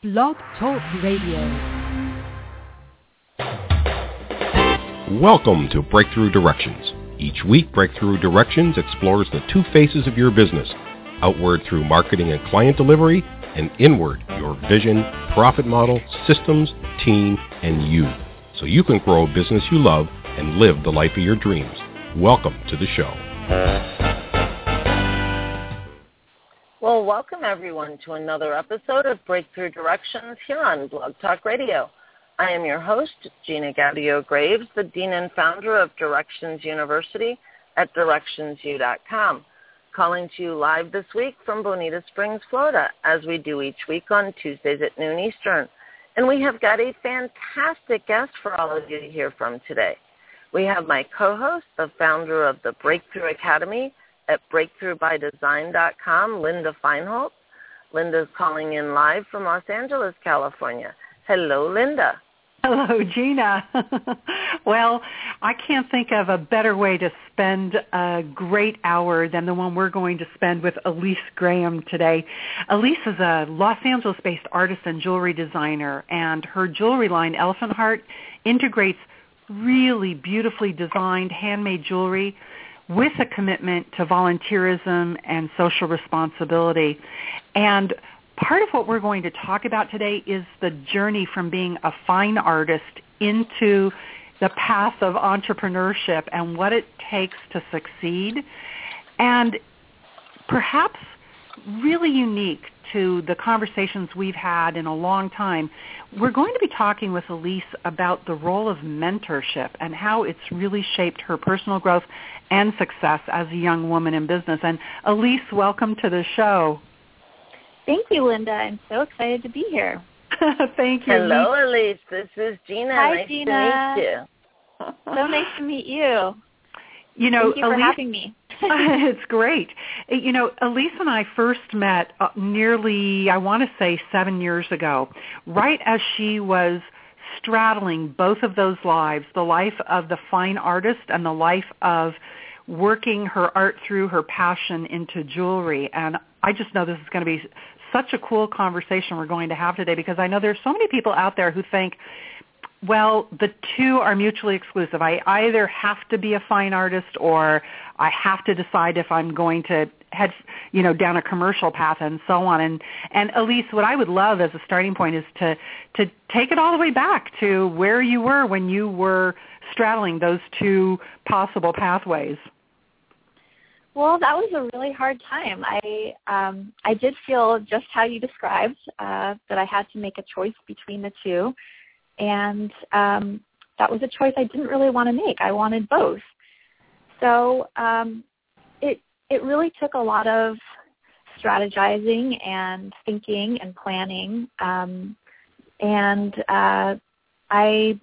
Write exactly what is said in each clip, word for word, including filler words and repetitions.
Blog Talk Radio. Welcome to Breakthrough Directions. Each week, Breakthrough Directions explores the two faces of your business, outward through marketing and client delivery, and inward, your vision, profit model, systems, team, and you, so you can grow a business you love and live the life of your dreams. Welcome to the show. Well, welcome everyone to another episode of Breakthrough Directions here on Blog Talk Radio. I am your host, Gina Gaudio-Graves, the Dean and Founder of Directions University at directions u dot com, calling to you live this week from Bonita Springs, Florida, as we do each week on Tuesdays at noon Eastern. And we have got a fantastic guest for all of you to hear from today. We have my co-host, the founder of the Breakthrough Academy at breakthrough by design dot com, Linda Feinholz. Linda's calling in live from Los Angeles, California. Hello, Linda. Hello, Gina. Well, I can't think of a better way to spend a great hour than the one we're going to spend with Elise Graham today. Elise is a Los Angeles-based artist and jewelry designer, and her jewelry line, Elephant Heart, integrates really beautifully designed handmade jewelry with a commitment to volunteerism and social responsibility. And part of what we're going to talk about today is the journey from being a fine artist into the path of entrepreneurship and what it takes to succeed. And perhaps really unique to the conversations we've had in a long time, we're going to be talking with Elise about the role of mentorship and how it's really shaped her personal growth and success as a young woman in business. And Elise, welcome to the show. Thank you, Linda. I'm so excited to be here. Thank you. Hello, Elise. This is Gina. Hi, nice Gina. to meet you. So nice to meet you. You know, Thank you Elise, for having me. It's great. You know, Elise and I first met uh, nearly, I want to say, seven years ago, right as she was straddling both of those lives, the life of the fine artist and the life of working her art through her passion into jewelry. And I just know this is going to be such a cool conversation we're going to have today, because I know there's so many people out there who think, well, the two are mutually exclusive. I either have to be a fine artist or I have to decide if I'm going to head, you know, down a commercial path and so on. And, and Elise, what I would love as a starting point is to, to take it all the way back to where you were when you were straddling those two possible pathways. Well, that was a really hard time. I um, I did feel just how you described, uh, that I had to make a choice between the two. And um, that was a choice I didn't really want to make. I wanted both. So um, it it really took a lot of strategizing and thinking and planning. Um, and uh, I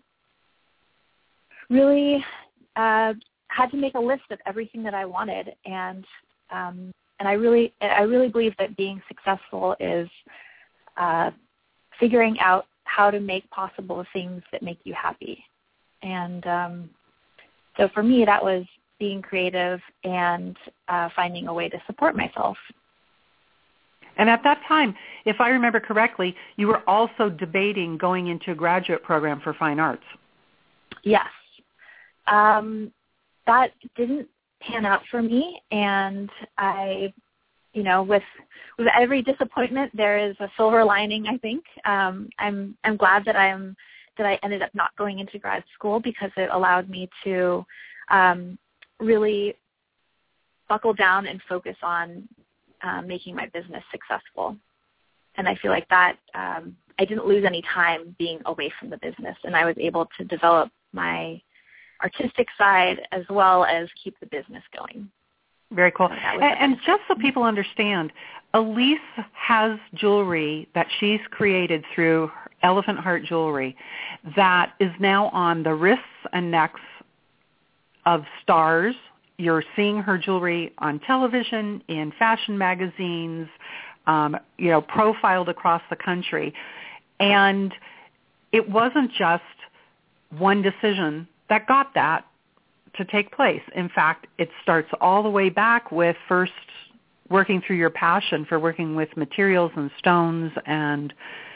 really uh, had to make a list of everything that I wanted. And um, and I really I really believe that being successful is uh, figuring out how to make possible things that make you happy. And um, so for me, that was being creative and uh, finding a way to support myself. And at that time, if I remember correctly, you were also debating going into a graduate program for fine arts. Yes. Um, that didn't pan out for me, and I You know, with with every disappointment, there is a silver lining, I think. Um, I'm I'm glad that I'm that I ended up not going into grad school, because it allowed me to um, really buckle down and focus on uh, making my business successful. And I feel like that um, I didn't lose any time being away from the business, and I was able to develop my artistic side as well as keep the business going. Very cool. And, and just so people understand, Elise has jewelry that she's created through Elephant Heart Jewelry that is now on the wrists and necks of stars. You're seeing her jewelry on television, in fashion magazines, um, you know, profiled across the country. And it wasn't just one decision that got that to take place. In fact, it starts all the way back with first working through your passion for working with materials and stones and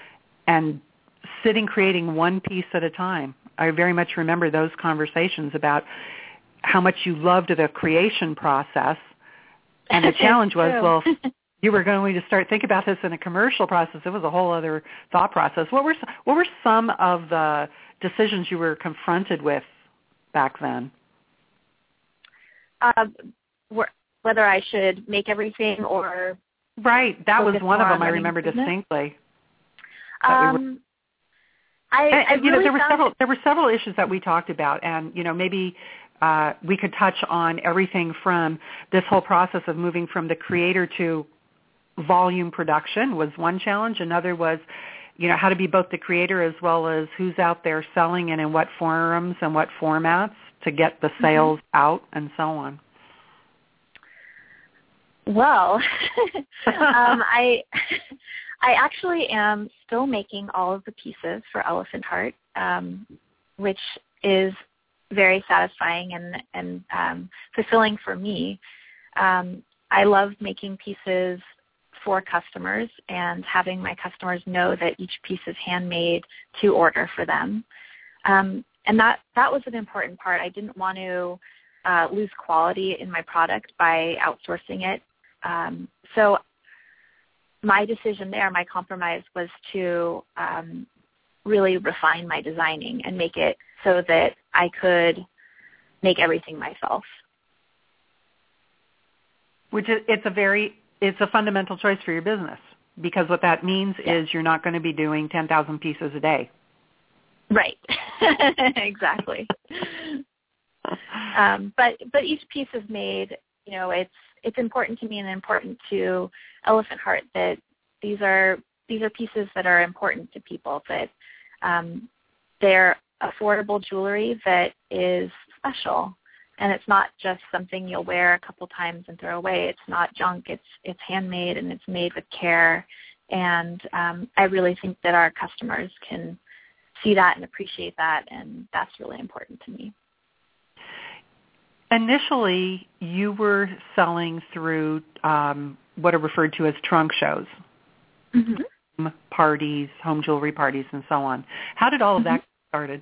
and sitting creating one piece at a time. I very much remember those conversations about how much you loved the creation process, and the challenge was, well, you were going to start thinking about this in a commercial process. It was a whole other thought process. What were what were some of the decisions you were confronted with back then? Uh, whether I should make everything or right, that was one of them. on I remember business? distinctly. Um, we were, I, and, I you know, really there were found several it, there were several issues that we talked about, and you know, maybe uh, we could touch on everything from this whole process of moving from the creator to volume production was one challenge. Another was, you know, how to be both the creator as well as who's out there selling and in what forums and what formats to get the sales mm-hmm. out and so on. Well, um, I I actually am still making all of the pieces for Elephant Heart, um, which is very satisfying and, and um, fulfilling for me. Um, I love making pieces for customers and having my customers know that each piece is handmade to order for them. Um, and that, that was an important part. I didn't want to uh, lose quality in my product by outsourcing it. Um, so my decision there, my compromise was to um, really refine my designing and make it so that I could make everything myself. Which is, it's a very, it's a fundamental choice for your business, because what that means yeah. is you're not going to be doing ten thousand pieces a day. Right. Exactly. um, but but each piece is made, you know, it's it's important to me and important to Elephant Heart that these are these are pieces that are important to people, that um, they're affordable jewelry that is special, and it's not just something you'll wear a couple times and throw away. It's not junk. It's it's handmade and it's made with care, and um, I really think that our customers can see that and appreciate that, and that's really important to me. Initially, you were selling through um, what are referred to as trunk shows, mm-hmm. parties, home jewelry parties, and so on. How did all of that get started?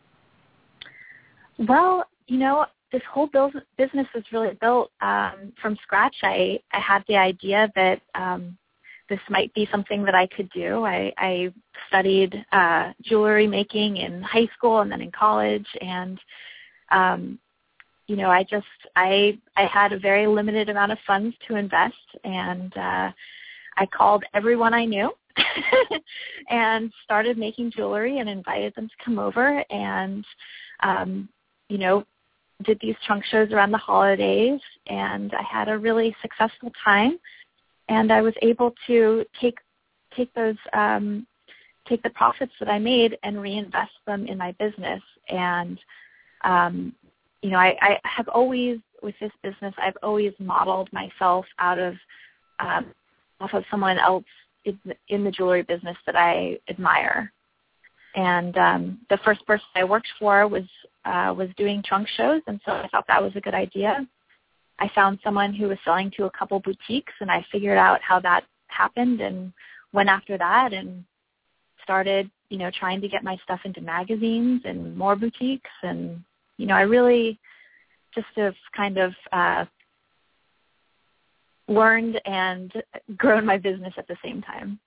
Well, you know, this whole business was really built um, from scratch. I, I had the idea that um, this might be something that I could do. I, I studied uh, jewelry making in high school and then in college, and um, you know, I just I I had a very limited amount of funds to invest, and uh, I called everyone I knew and started making jewelry and invited them to come over, and um, you know, did these trunk shows around the holidays, and I had a really successful time. And I was able to take take those um, take the profits that I made and reinvest them in my business. And um, you know, I, I have always, with this business, I've always modeled myself out of um, off of someone else in, in the jewelry business that I admire. And um, the first person I worked for was uh, was doing trunk shows, and so I thought that was a good idea. I found someone who was selling to a couple boutiques, and I figured out how that happened and went after that and started, you know, trying to get my stuff into magazines and more boutiques. And, you know, I really just have kind of uh, learned and grown my business at the same time.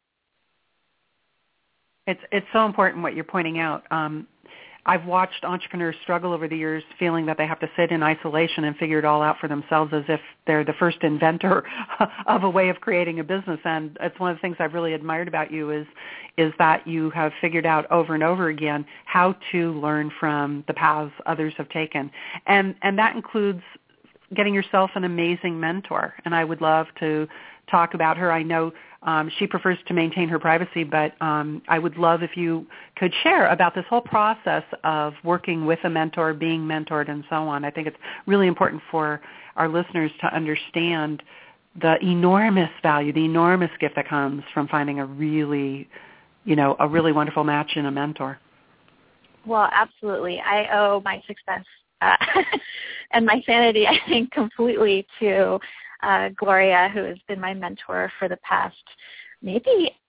It's it's so important what you're pointing out. Um, I've watched entrepreneurs struggle over the years feeling that they have to sit in isolation and figure it all out for themselves as if they're the first inventor of a way of creating a business. And it's one of the things I've really admired about you is is that you have figured out over and over again how to learn from the paths others have taken. And and that includes getting yourself an amazing mentor. And I would love to talk about her. I know um, she prefers to maintain her privacy, but um, I would love if you could share about this whole process of working with a mentor, being mentored, and so on. I think it's really important for our listeners to understand the enormous value, the enormous gift that comes from finding a really, you know, a really wonderful match in a mentor. Well, absolutely. I owe my success uh, and my sanity, I think, completely to Uh, Gloria, who has been my mentor for the past maybe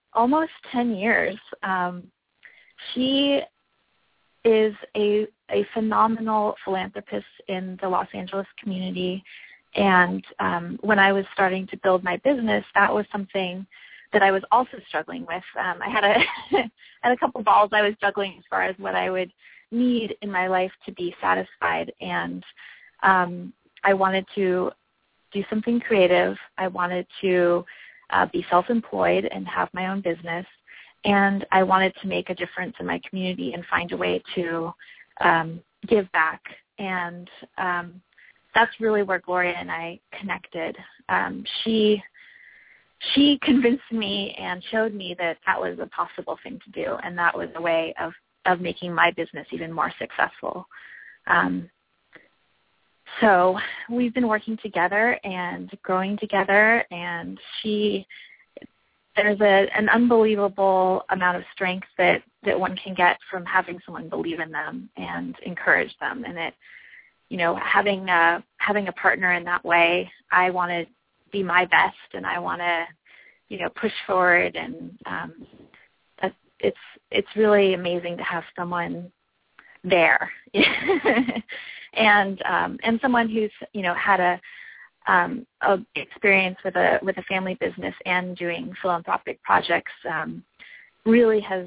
almost ten years. Um, she is a, a phenomenal philanthropist in the Los Angeles community. And um, when I was starting to build my business, that was something that I was also struggling with. Um, I had a had a couple balls I was juggling as far as what I would need in my life to be satisfied. And um, I wanted to do something creative. I wanted to uh, be self-employed and have my own business. And I wanted to make a difference in my community and find a way to um, give back. And um, that's really where Gloria and I connected. Um, she she convinced me and showed me that that was a possible thing to do, and that was a way of, of making my business even more successful. Um, so we've been working together and growing together, and she there's a, an unbelievable amount of strength that, that one can get from having someone believe in them and encourage them. And it, you know, having a, having a partner in that way, I want to be my best and I want to, you know, push forward. And um, it's, it's really amazing to have someone there and, um, and someone who's, you know, had a, Um, a experience with a with a family business and doing philanthropic projects um, really has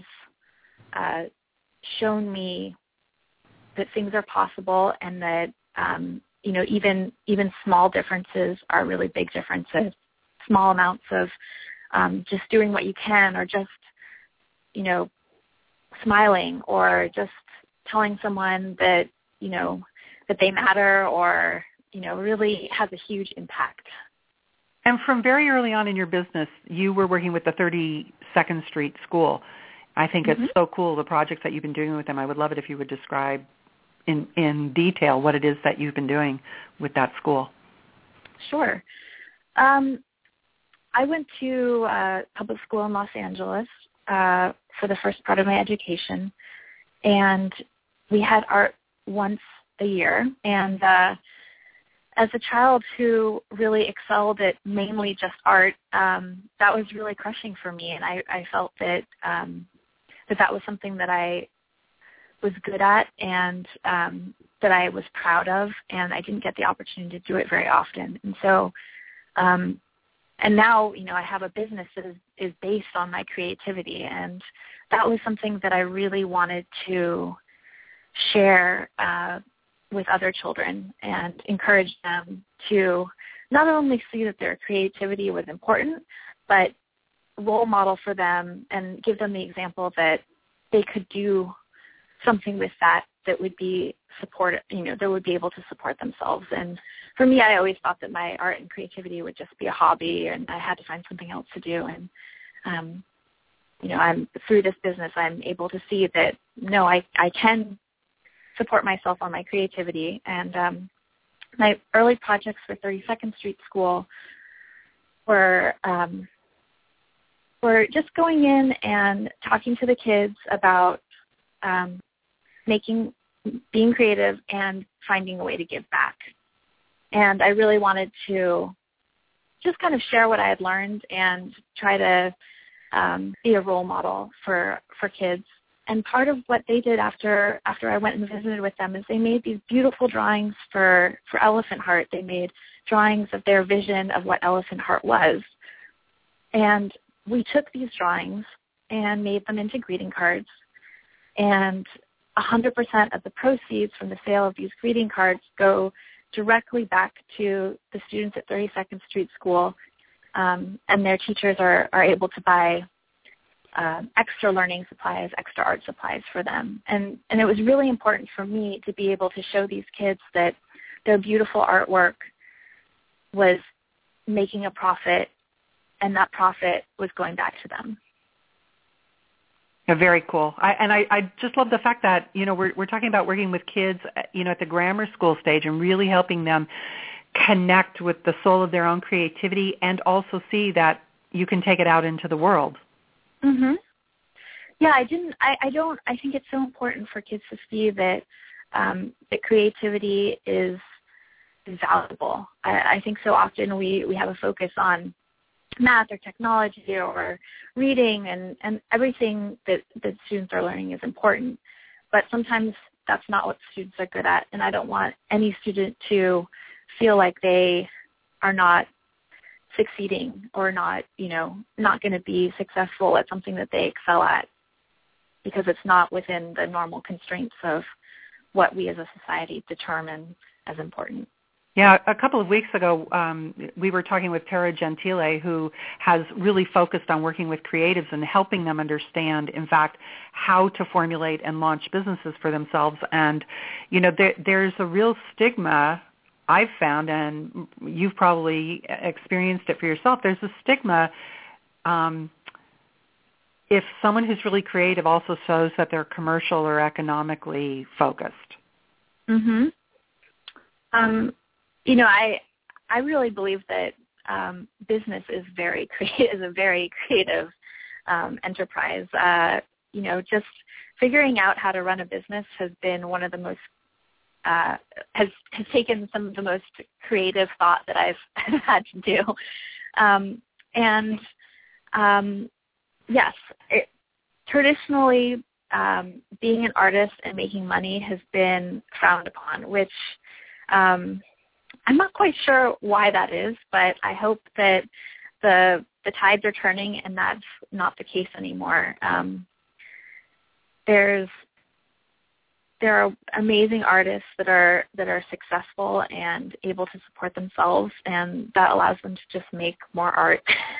uh, shown me that things are possible, and that um, you know even even small differences are really big differences. Small amounts of um, just doing what you can, or just you know smiling, or just telling someone that you know that they matter, or you know, really has a huge impact. And from very early on in your business, you were working with the thirty-second Street School. I think mm-hmm. it's so cool, the projects that you've been doing with them. I would love it if you would describe in, in detail what it is that you've been doing with that school. Sure. Um, I went to uh, public school in Los Angeles uh, for the first part of my education, and we had art once a year. And uh, as a child who really excelled at mainly just art, um, that was really crushing for me, and I, I felt that, um, that that was something that I was good at and um, that I was proud of, and I didn't get the opportunity to do it very often. And so, um, and now, you know, I have a business that is, is based on my creativity, and that was something that I really wanted to share uh, with other children and encourage them to not only see that their creativity was important, but role model for them and give them the example that they could do something with that that would be support, you know, that would be able to support themselves. And for me, I always thought that my art and creativity would just be a hobby, and I had to find something else to do. And, um, you know, I'm through this business, I'm able to see that, no, I, I can support myself on my creativity. And um, my early projects for thirty-second Street School were um, were just going in and talking to the kids about um, making, being creative and finding a way to give back. And I really wanted to just kind of share what I had learned and try to um, be a role model for, for kids. And part of what they did after after I went and visited with them is they made these beautiful drawings for, for Elephant Heart. They made drawings of their vision of what Elephant Heart was. And we took these drawings and made them into greeting cards. And one hundred percent of the proceeds from the sale of these greeting cards go directly back to the students at thirty-second Street School. Um, and their teachers are, are able to buy Um, extra learning supplies, extra art supplies for them. And, and it was really important for me to be able to show these kids that their beautiful artwork was making a profit, and that profit was going back to them. Yeah, very cool. I, and I, I just love the fact that, you know, we're, we're talking about working with kids, you know, at the grammar school stage and really helping them connect with the soul of their own creativity and also see that you can take it out into the world. Mhm. Yeah, I didn't. I, I don't. I think it's so important for kids to see that um, that creativity is, is valuable. I, I think so often we, we have a focus on math or technology or reading, and, and everything that, that students are learning is important. But sometimes that's not what students are good at, and I don't want any student to feel like they are not succeeding or not, you know, not going to be successful at something that they excel at because it's not within the normal constraints of what we as a society determine as important. Yeah, a couple of weeks ago, um, we were talking with Tara Gentile, who has really focused on working with creatives and helping them understand, in fact, how to formulate and launch businesses for themselves. And, you know, there, there's a real stigma I've found, and you've probably experienced it for yourself. There's a stigma um, if someone who's really creative also shows that they're commercial or economically focused. Mm-hmm. Um, you know, I I really believe that um, business is very creative, is a very creative um, enterprise. Uh, you know, just figuring out how to run a business has been one of the most uh, has has taken some of the most creative thought that I've had to do. Um, and um, yes, it, traditionally um, being an artist and making money has been frowned upon, which um, I'm not quite sure why that is, but I hope that the the tides are turning and that's not the case anymore. Um, there's there are amazing artists that are that are successful and able to support themselves, and that allows them to just make more art.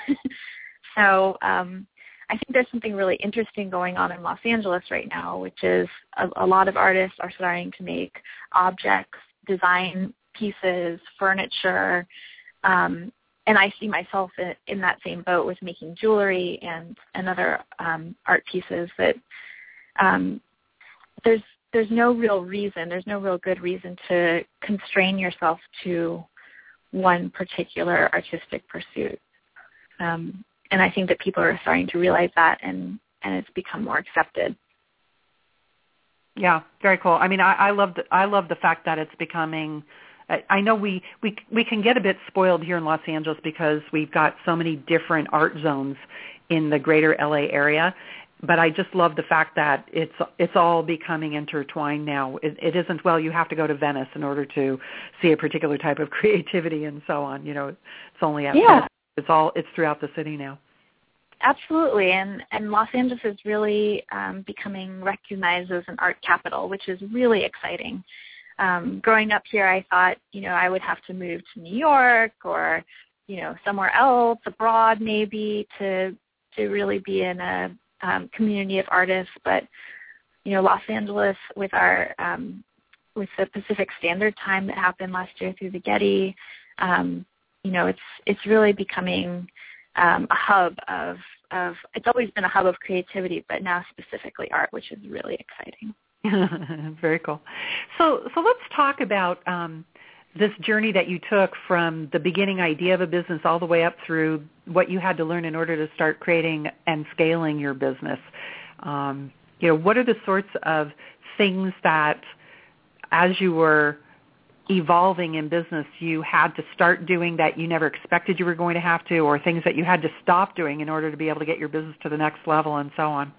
So um, I think there's something really interesting going on in Los Angeles right now, which is a, a lot of artists are starting to make objects, design pieces, furniture, um, and I see myself in, in that same boat with making jewelry and, and other um, art pieces that um, there's there's no real reason, there's no real good reason to constrain yourself to one particular artistic pursuit. Um, and I think that people are starting to realize that, and, and it's become more accepted. Yeah, very cool. I mean, I, I love the, I love the fact that it's becoming. I, I know we, we we can get a bit spoiled here in Los Angeles because we've got so many different art zones in the greater L A area. But I just love the fact that it's it's all becoming intertwined now. It, it isn't, well, you have to go to Venice in order to see a particular type of creativity and so on. You know, it's only at yeah. Venice. It's all it's throughout the city now. Absolutely, and, and Los Angeles is really um, becoming recognized as an art capital, which is really exciting. Um, growing up here, I thought, you know, I would have to move to New York or, you know, somewhere else, abroad maybe, to to really be in a um, community of artists. But, you know, Los Angeles, with our um, with the Pacific Standard Time that happened last year through the Getty, um, you know, it's it's really becoming Um, a hub of, of, it's always been a hub of creativity, but now specifically art, which is really exciting. Very cool. So, so let's talk about um, this journey that you took from the beginning idea of a business all the way up through what you had to learn in order to start creating and scaling your business. Um, you know, what are the sorts of things that, as you were evolving in business, you had to start doing that you never expected you were going to have to, or things that you had to stop doing in order to be able to get your business to the next level and so on?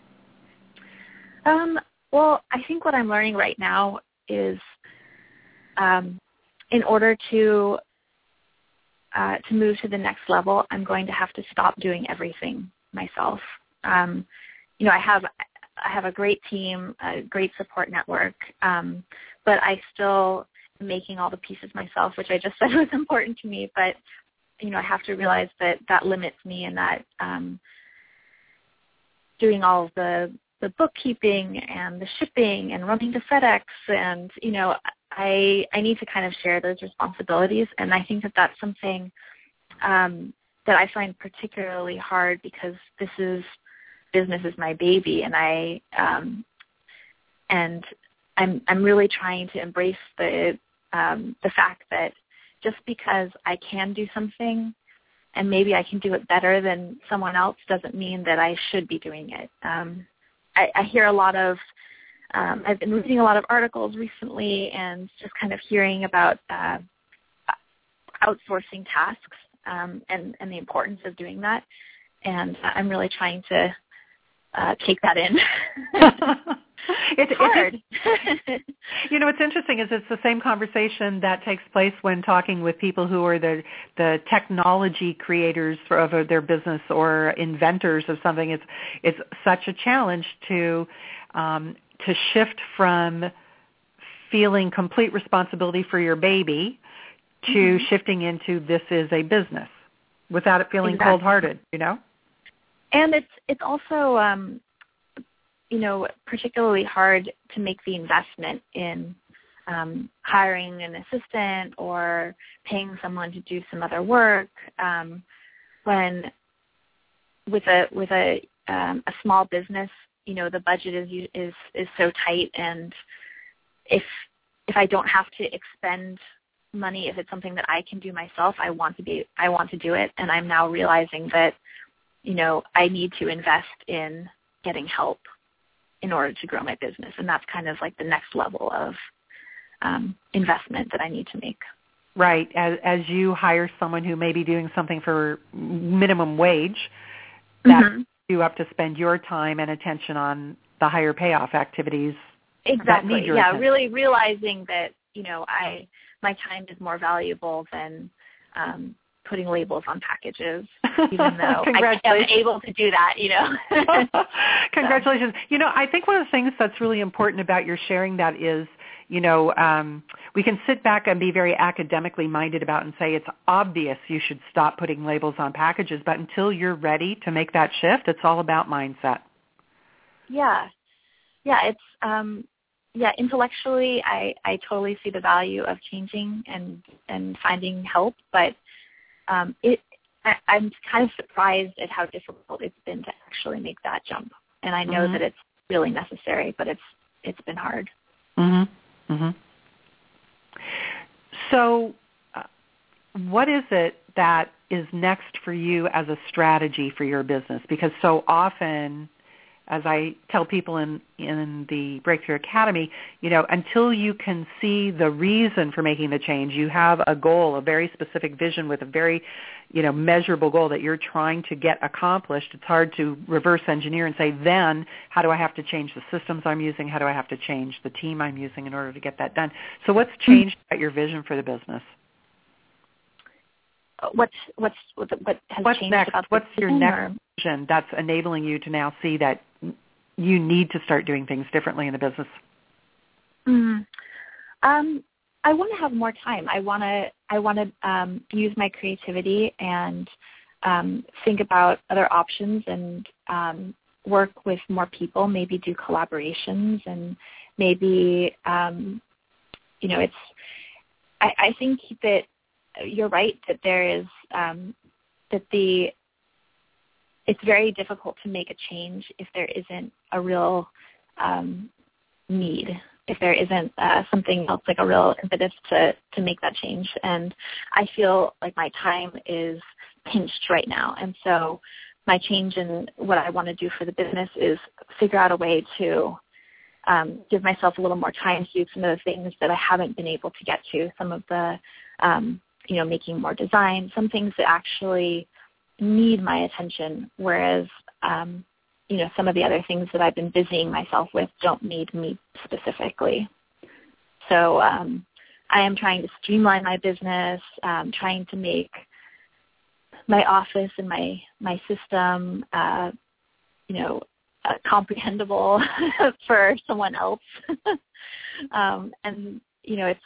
Um, well, I think what I'm learning right now is um, in order to uh, to move to the next level, I'm going to have to stop doing everything myself. Um, you know, I have I have a great team, a great support network, um, but I still making all the pieces myself, which I just said was important to me, but, you know, I have to realize that that limits me, and that um, doing all of the, the bookkeeping and the shipping and running to FedEx, and, you know, I I need to kind of share those responsibilities, and I think that that's something um, that I find particularly hard because this is, business is my baby, and I, um, and I'm I'm really trying to embrace the um, the fact that just because I can do something and maybe I can do it better than someone else doesn't mean that I should be doing it. Um, I, I hear a lot of um, I've been reading a lot of articles recently and just kind of hearing about uh, outsourcing tasks, um, and, and the importance of doing that. And I'm really trying to uh, take that in. It's, it's hard. It's, you know, what's interesting is it's the same conversation that takes place when talking with people who are the the technology creators for, of their business or inventors of something. It's it's such a challenge to um, to shift from feeling complete responsibility for your baby to mm-hmm. shifting into this is a business without it feeling exactly. cold-hearted, you know? And it's it's also, um, you know, particularly hard to make the investment in um, hiring an assistant or paying someone to do some other work um, when with a with a um, a small business, you know, the budget is is is so tight, and if if I don't have to expend money, if it's something that I can do myself, I want to be I want to do it, and I'm now realizing that, you know, I need to invest in getting help in order to grow my business, and that's kind of like the next level of um, investment that I need to make. Right, as as you hire someone who may be doing something for minimum wage, that mm-hmm. you have to spend your time and attention on the higher payoff activities. Exactly. That need your yeah, attention. Really realizing that, you know, I my time is more valuable than um, putting labels on packages, even though I am able to do that, you know. Congratulations. So. You know, I think one of the things that's really important about your sharing that is, you know, um, we can sit back and be very academically minded about and say it's obvious you should stop putting labels on packages, but until you're ready to make that shift, it's all about mindset. Yeah. Yeah, it's, um, yeah, intellectually, I, I totally see the value of changing and, and finding help, but um, it, I, I'm kind of surprised at how difficult it's been to actually make that jump. And I know mm-hmm. that it's really necessary, but it's it's been hard. Mm-hmm. Mm-hmm. So uh, what is it that is next for you as a strategy for your business? Because so often, as I tell people in, in the Breakthrough Academy, you know, until you can see the reason for making the change, you have a goal, a very specific vision with a very, you know, measurable goal that you're trying to get accomplished. It's hard to reverse engineer and say, then how do I have to change the systems I'm using? How do I have to change the team I'm using in order to get that done? So what's changed about your vision for the business? What's what's what has what's changed next? about the What's your vision, next or? vision that's enabling you to now see that you need to start doing things differently in the business? Mm. Um, I want to have more time. I want to I want to um, use my creativity and um, think about other options and um, work with more people. Maybe do collaborations and maybe um, you know it's. I, I think that you're right that there is um, that the it's very difficult to make a change if there isn't a real um, need, if there isn't uh, something else like a real impetus to, to make that change. And I feel like my time is pinched right now. And so my change in what I want to do for the business is figure out a way to um, give myself a little more time to do some of the things that I haven't been able to get to, some of the, um, you know, making more design, some things that actually need my attention, whereas, um, you know, some of the other things that I've been busying myself with don't need me specifically. So um, I am trying to streamline my business, um, trying to make my office and my, my system, uh, you know, uh, comprehensible for someone else. um, and, you know, it's,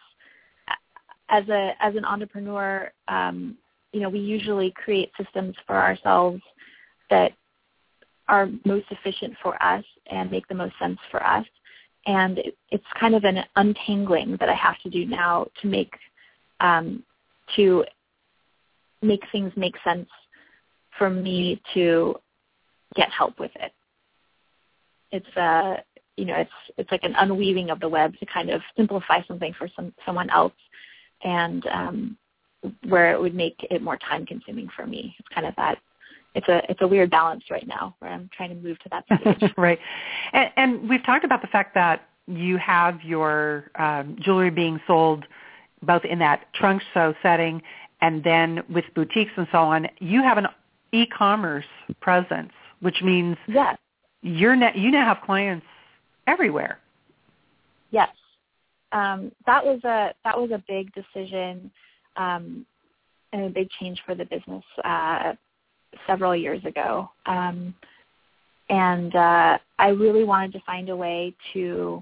as a as an entrepreneur, um, you know, we usually create systems for ourselves that are most efficient for us and make the most sense for us. And it, it's kind of an untangling that I have to do now to make um, to make things make sense for me to get help with it. It's uh, you know, it's it's like an unweaving of the web to kind of simplify something for some someone else, and um, where it would make it more time consuming for me. It's kind of that. It's a it's a weird balance right now where I'm trying to move to that stage. Right, and, and we've talked about the fact that you have your um, jewelry being sold both in that trunk sew setting and then with boutiques and so on, you have an e-commerce presence, which means yes. you're na- you now have clients everywhere. Yes, um, that was a that was a big decision um, and a big change for the business uh, several years ago. Um, and uh, I really wanted to find a way to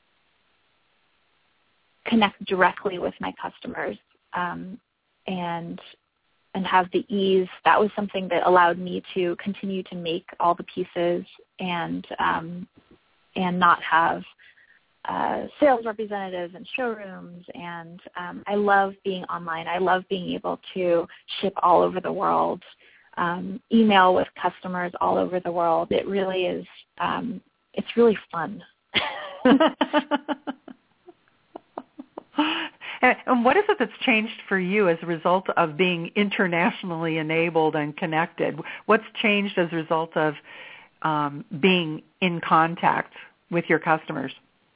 connect directly with my customers um, and and have the ease. That was something that allowed me to continue to make all the pieces and um, and not have uh, sales representatives and showrooms. And um, I love being online. I love being able to ship all over the world, um, email with customers all over the world. It really is. Um, it's really fun. And what is it that's changed for you as a result of being internationally enabled and connected? What's changed as a result of um, being in contact with your customers?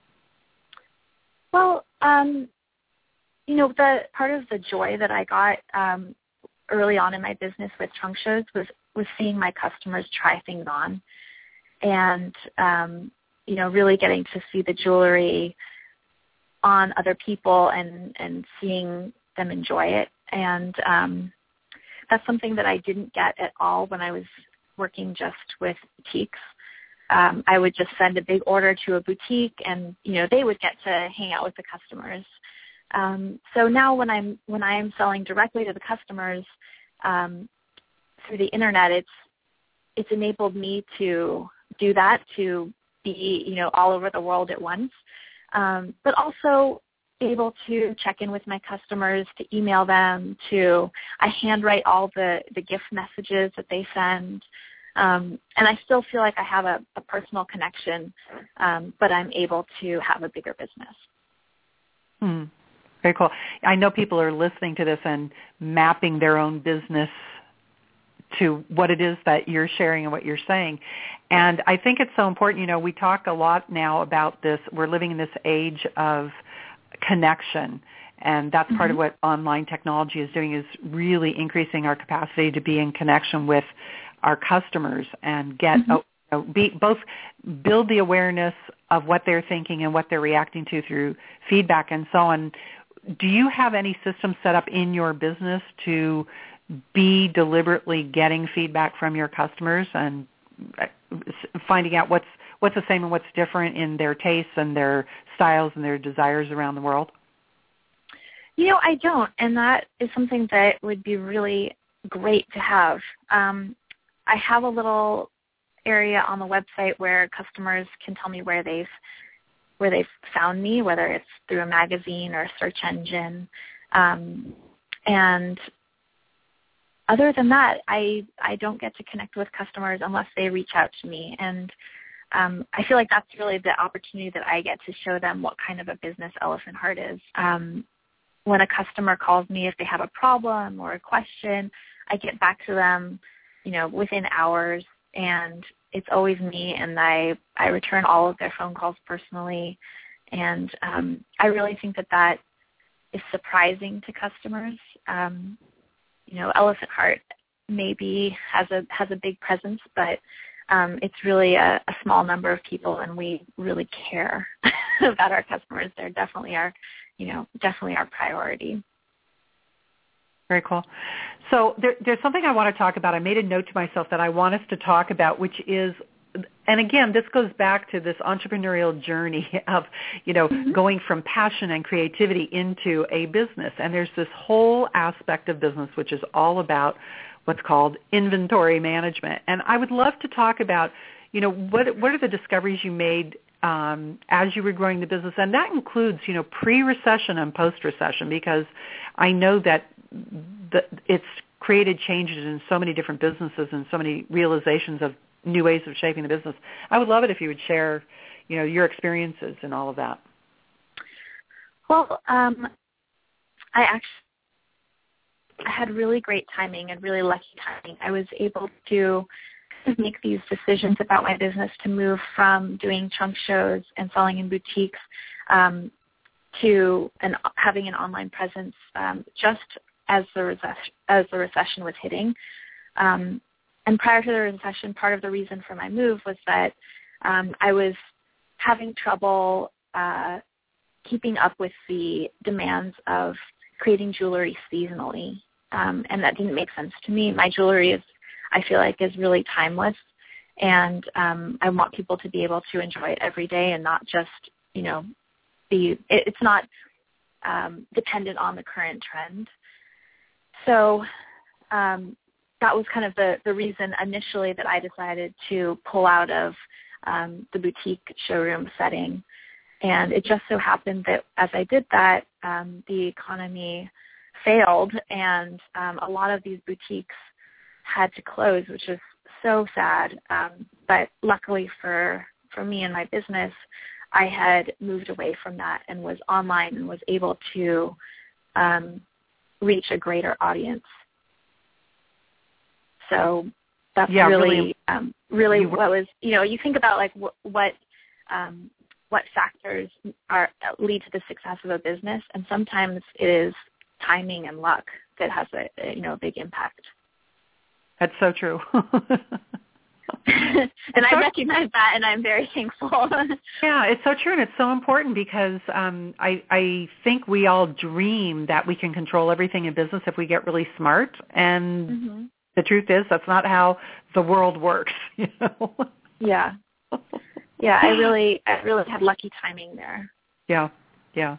Well, um, you know, the part of the joy that I got um, early on in my business with trunk shows was, was seeing my customers try things on and, um, you know, really getting to see the jewelry on other people and, and seeing them enjoy it. And um, that's something that I didn't get at all when I was working just with boutiques. Um, I would just send a big order to a boutique and, you know, they would get to hang out with the customers. Um, so now when I'm when I am selling directly to the customers um, through the internet, it's it's enabled me to do that, to be, you know, all over the world at once. Um, but also able to check in with my customers, to email them, to I handwrite all the, the gift messages that they send. Um, and I still feel like I have a, a personal connection, um, but I'm able to have a bigger business. Hmm. Very cool. I know people are listening to this and mapping their own business to what it is that you're sharing and what you're saying. And I think it's so important. You know, we talk a lot now about this. We're living in this age of connection, and that's mm-hmm. part of what online technology is doing, is really increasing our capacity to be in connection with our customers and get mm-hmm. a, be, both build the awareness of what they're thinking and what they're reacting to through feedback and so on. Do you have any systems set up in your business to be deliberately getting feedback from your customers and finding out what's what's the same and what's different in their tastes and their styles and their desires around the world? You know, I don't, and that is something that would be really great to have. Um, I have a little area on the website where customers can tell me where they've where they've found me, whether it's through a magazine or a search engine, um, and other than that, I, I don't get to connect with customers unless they reach out to me. And um, I feel like that's really the opportunity that I get to show them what kind of a business Elephant Heart is. Um, when a customer calls me, if they have a problem or a question, I get back to them, you know, within hours. And it's always me, and I, I return all of their phone calls personally. And um, I really think that that is surprising to customers. Um, You know, Elephant Heart maybe has a has a big presence, but um, it's really a, a small number of people, and we really care about our customers. They're definitely our, you know, definitely our priority. Very cool. So there, there's something I want to talk about. I made a note to myself that I want us to talk about, which is, and again, this goes back to this entrepreneurial journey of, you know, mm-hmm. going from passion and creativity into a business. And there's this whole aspect of business which is all about what's called inventory management. And I would love to talk about, you know, what what are the discoveries you made um, as you were growing the business? And that includes, you know, pre-recession and post-recession, because I know that the, it's created changes in so many different businesses and so many realizations of new ways of shaping the business. I would love it if you would share, you know, your experiences and all of that. Well, um, I actually I had really great timing and really lucky timing. I was able to make these decisions about my business to move from doing trunk shows and selling in boutiques um, to an, having an online presence um, just as the recession, as the recession was hitting. Um, and prior to the recession, part of the reason for my move was that um, I was having trouble uh, keeping up with the demands of creating jewelry seasonally, um, and that didn't make sense to me. My jewelry is, I feel like, is really timeless, and um, I want people to be able to enjoy it every day and not just, you know, be. It, it's not um, dependent on the current trend. So um, that was kind of the, the reason initially that I decided to pull out of um, the boutique showroom setting. And it just so happened that as I did that, um, the economy failed, and um, a lot of these boutiques had to close, which is so sad. Um, but luckily for, for me and my business, I had moved away from that and was online and was able to um, reach a greater audience. So that's yeah, really, really, um, really you, what was, you know, you think about like wh- what, um, what factors are lead to the success of a business, and sometimes it is timing and luck that has a, a you know a big impact. That's so true. and so, I recognize that, and I'm very thankful. Yeah, it's so true, and it's so important because um, I, I think we all dream that we can control everything in business if we get really smart, and mm-hmm. the truth is that's not how the world works. You know? Yeah. Yeah, I really, I really had lucky timing there. Yeah, yeah.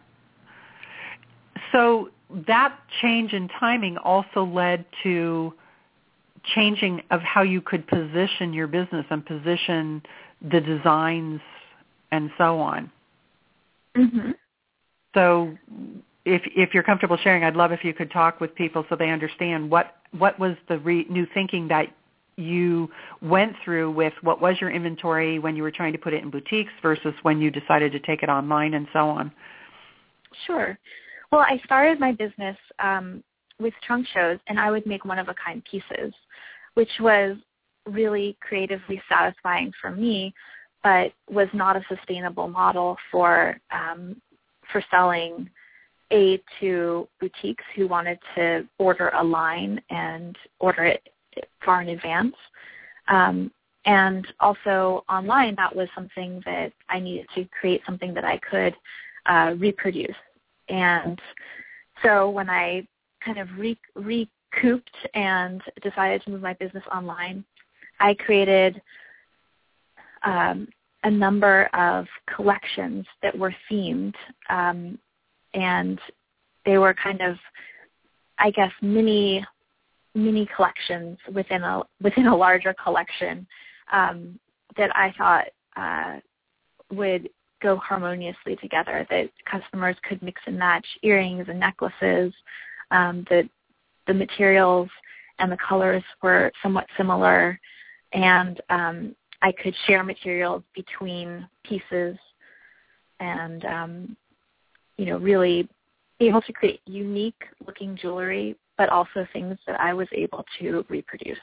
So that change in timing also led to changing of how you could position your business and position the designs and so on. Mm-hmm. So if if you're comfortable sharing, I'd love if you could talk with people so they understand what, what was the re- new thinking that you went through with what was your inventory when you were trying to put it in boutiques versus when you decided to take it online and so on. Sure. Well, I started my business um, with trunk shows, and I would make one-of-a-kind pieces, which was really creatively satisfying for me, but was not a sustainable model for um, for selling A, to boutiques who wanted to order a line and order it far in advance. Um, and also online, that was something that I needed to create something that I could uh, reproduce. And so when I kind of re- recouped and decided to move my business online, I created um, a number of collections that were themed, um, and they were kind of, I guess, mini mini collections within a within a larger collection um, that I thought uh, would go harmoniously together, that customers could mix and match earrings and necklaces, um, that the materials and the colors were somewhat similar, and um, I could share materials between pieces and, um, you know, really be able to create unique looking jewelry, but also things that I was able to reproduce.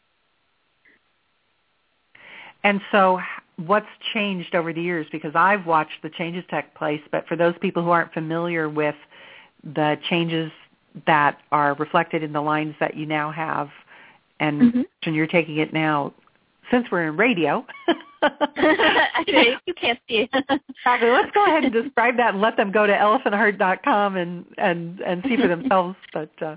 And so what's changed over the years? Because I've watched the changes take place, but for those people who aren't familiar with the changes that are reflected in the lines that you now have, and mm-hmm. you're taking it now, since we're in radio. Actually, you can't see it. Exactly. Let's go ahead and describe that and let them go to elephant heart dot com and, and, and see for themselves. But uh...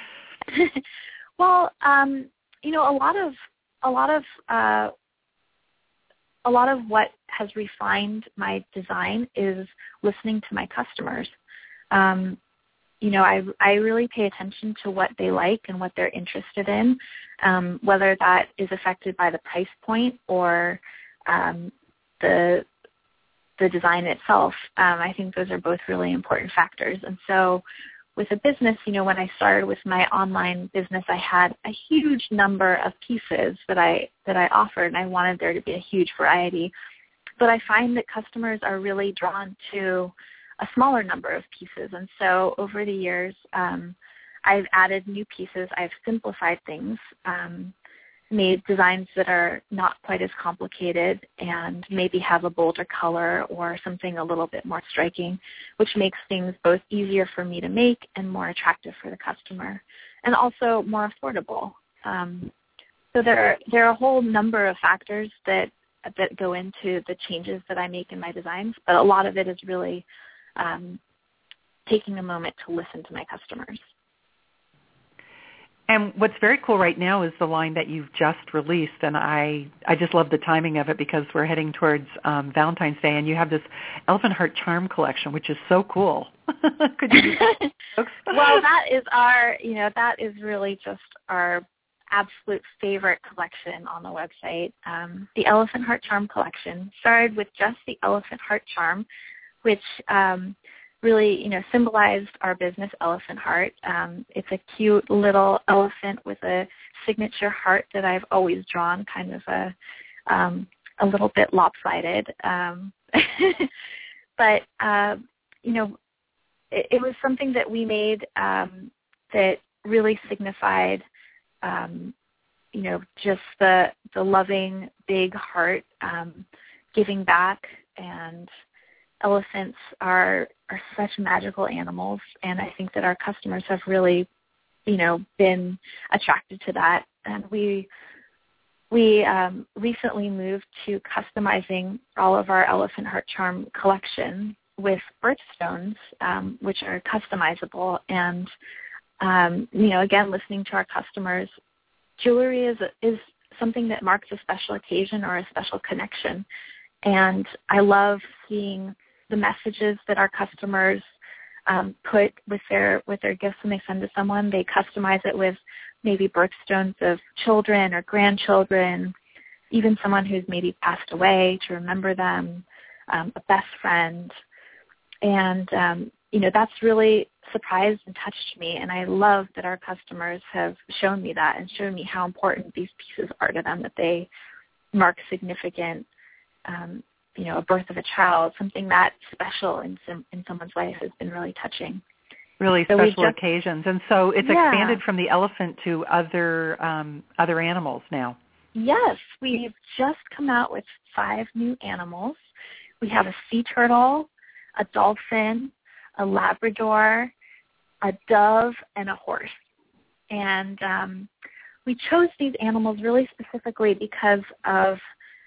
well, um, you know, a lot of a lot of uh, a lot of what has refined my design is listening to my customers. Um, you know, I I really pay attention to what they like and what they're interested in, um, whether that is affected by the price point or um, the the design itself. Um, I think those are both really important factors. And so with a business, you know, when I started with my online business, I had a huge number of pieces that I that I offered, and I wanted there to be a huge variety. But I find that customers are really drawn to a smaller number of pieces. And so over the years, um, I've added new pieces. I've simplified things. Um, made designs that are not quite as complicated and maybe have a bolder color or something a little bit more striking, which makes things both easier for me to make and more attractive for the customer, and also more affordable. Um, so there are, there are a whole number of factors that that go into the changes that I make in my designs, but a lot of it is really um, taking a moment to listen to my customers. And what's very cool right now is the line that you've just released, and I, I just love the timing of it because we're heading towards um, Valentine's Day, and you have this Elephant Heart Charm collection, which is so cool. Could you do that? Well, that is our, you know, that is really just our absolute favorite collection on the website. Um, the Elephant Heart Charm collection started with just the Elephant Heart Charm, which um, really, you know, symbolized our business, Elephant Heart. Um, it's a cute little elephant with a signature heart that I've always drawn, kind of a um, a little bit lopsided. Um, but, uh, you know, it, it was something that we made um, that really signified Um, you know, just the the loving big heart, um, giving back, and elephants are are such magical animals, and I think that our customers have really, you know, been attracted to that. And we we um, recently moved to customizing all of our Elephant Heart Charm collection with birthstones, um, which are customizable. And Um, you know, again, listening to our customers, jewelry is is something that marks a special occasion or a special connection. And I love seeing the messages that our customers um, put with their with their gifts when they send to someone. They customize it with maybe birthstones of children or grandchildren, even someone who's maybe passed away to remember them, um, a best friend. And, um, you know, that's really surprised and touched me, and I love that our customers have shown me that and shown me how important these pieces are to them, that they mark significant, um, you know, a birth of a child, something that special in some, in someone's life has been really touching. Really so special just, occasions, and so it's yeah. expanded from the elephant to other um, other animals now. Yes, we've just come out with five new animals. We have a sea turtle, a dolphin, a Labrador, a dove, and a horse. And um, we chose these animals really specifically because of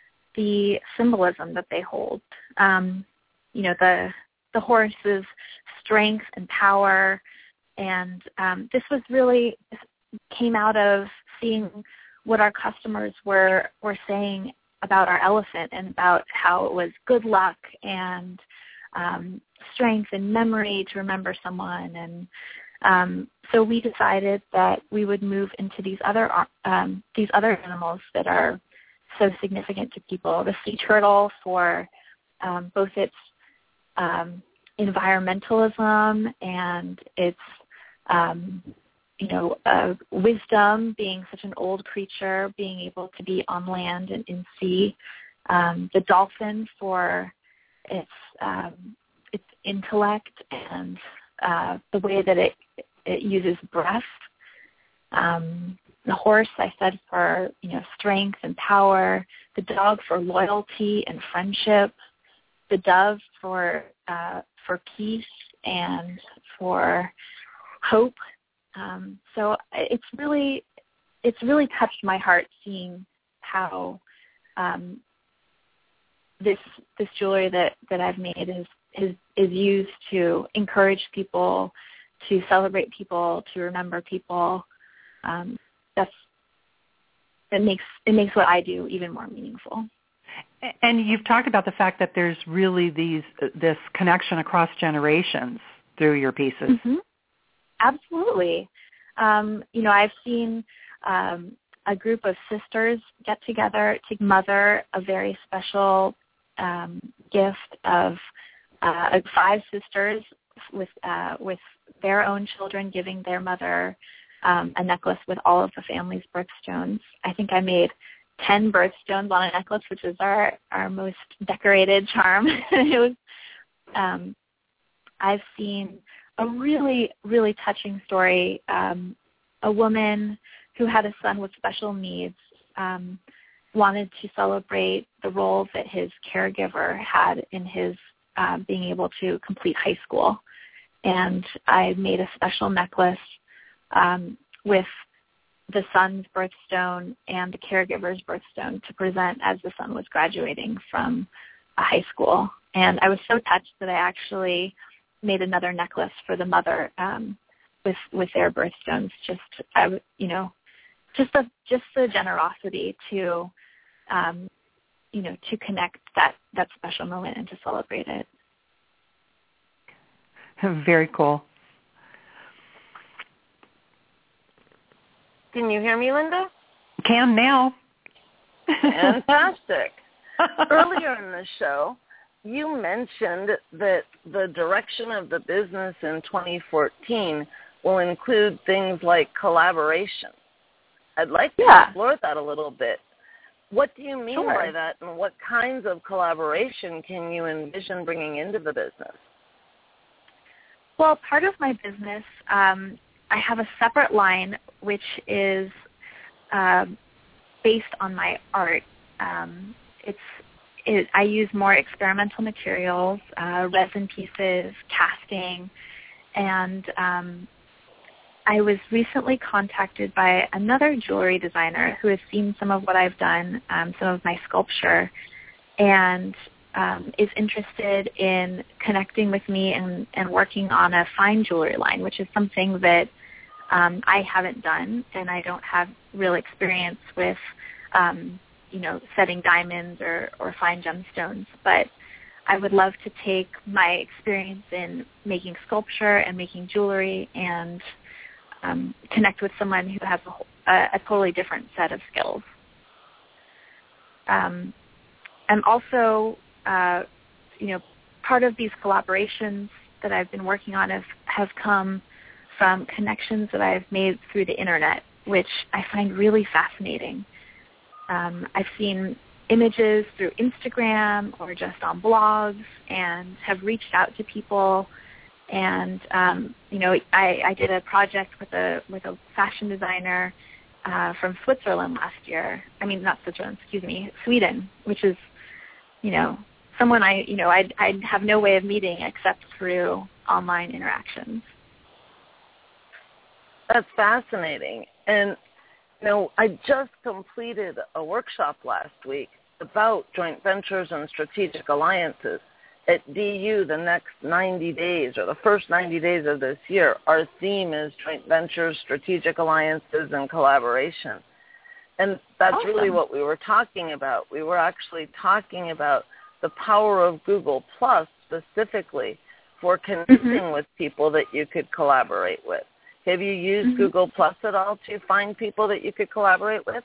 the symbolism that they hold. Um, you know, the the horse's strength and power, and um, this was really this came out of seeing what our customers were were saying about our elephant and about how it was good luck and um, strength and memory to remember someone. And um, so we decided that we would move into these other um, these other animals that are so significant to people. The sea turtle for um, both its um, environmentalism and its um, you know uh, wisdom, being such an old creature, being able to be on land and in sea. Um, the dolphin for its um, its intellect and uh, the way that it it uses breath. Um, the horse, I said, for you know strength and power. The dog for loyalty and friendship. The dove for uh, for peace and for hope. Um, so it's really it's really touched my heart seeing how um, this this jewelry that, that I've made is, is is used to encourage people, to celebrate people, to remember people. Um, that's it makes it makes what I do even more meaningful. And you've talked about the fact that there's really these this connection across generations through your pieces. Mm-hmm. Absolutely. Um, you know, I've seen um, a group of sisters get together to mother a very special um, gift of uh, five sisters with uh, with their own children giving their mother um, a necklace with all of the family's birthstones. I think I made ten birthstones on a necklace, which is our, our most decorated charm. It was. Um, I've seen a really, really touching story. Um, a woman who had a son with special needs um, wanted to celebrate the role that his caregiver had in his uh, being able to complete high school. And I made a special necklace um, with the son's birthstone and the caregiver's birthstone to present as the son was graduating from a high school. And I was so touched that I actually made another necklace for the mother um, with with their birthstones. Just I, you know, just the just the generosity to, um, you know, to connect that that special moment and to celebrate it. Very cool. Can you hear me, Linda? Can now. Fantastic. Earlier in the show, you mentioned that the direction of the business in twenty fourteen will include things like collaboration. I'd like to yeah. explore that a little bit. What do you mean sure. by that, and what kinds of collaboration can you envision bringing into the business? Well, part of my business, um, I have a separate line which is uh, based on my art. Um, it's it, I use more experimental materials, uh, resin pieces, casting, and um, I was recently contacted by another jewelry designer who has seen some of what I've done, um, some of my sculpture, and um, is interested in connecting with me and, and working on a fine jewelry line, which is something that um, I haven't done, and I don't have real experience with, um, you know, setting diamonds or, or fine gemstones. But I would love to take my experience in making sculpture and making jewelry and um, connect with someone who has a, a, a totally different set of skills. Um, I'm also, uh, you know, part of these collaborations that I've been working on have, have come from connections that I've made through the internet, which I find really fascinating. Um, I've seen images through Instagram or just on blogs and have reached out to people. And, um, you know, I, I did a project with a with a fashion designer uh, from Switzerland last year. I mean, not Switzerland, excuse me, Sweden, which is, you know, someone I, you know, I'd, I'd have no way of meeting except through online interactions. That's fascinating. And, you know, I just completed a workshop last week about joint ventures and strategic alliances. At D U, the next ninety days, or the first ninety days of this year, our theme is joint ventures, strategic alliances, and collaboration. And that's awesome. Really what we were talking about. We were actually talking about the power of Google Plus specifically for connecting mm-hmm. with people that you could collaborate with. Have you used mm-hmm. Google Plus at all to find people that you could collaborate with?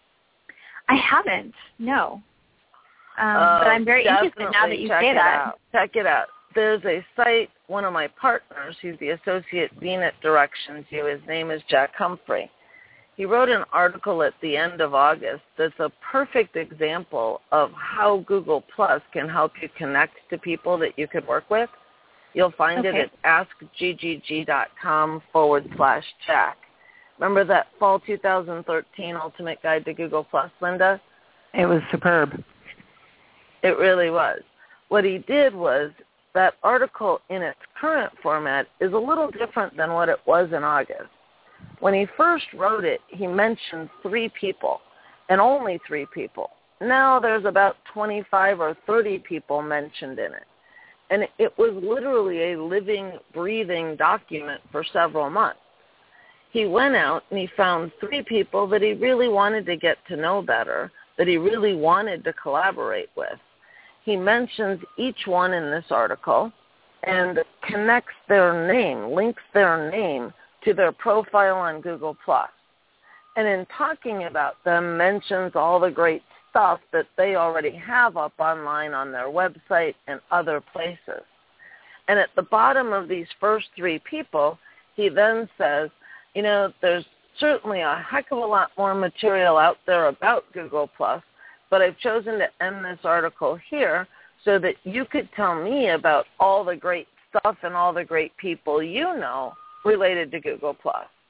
I haven't, no. Um, uh, but I'm very interested now that you say that. Out. Check it out. There's a site, one of my partners, who's the associate dean at Directions U, his name is Jack Humphrey. He wrote an article at the end of August that's a perfect example of how Google Plus can help you connect to people that you could work with. You'll find okay. it at askgg.com forward slash Jack. Remember that fall two thousand thirteen Ultimate Guide to Google Plus, Linda? It was superb. It really was. What he did was that article in its current format is a little different than what it was in August. When he first wrote it, he mentioned three people, and only three people. Now there's about twenty-five or thirty people mentioned in it. And it was literally a living, breathing document for several months. He went out and he found three people that he really wanted to get to know better, that he really wanted to collaborate with. He mentions each one in this article and connects their name, links their name to their profile on Google Plus. And in talking about them, mentions all the great stuff that they already have up online on their website and other places. And at the bottom of these first three people, he then says, you know, there's certainly a heck of a lot more material out there about Google Plus, but I've chosen to end this article here so that you could tell me about all the great stuff and all the great people you know related to Google Plus.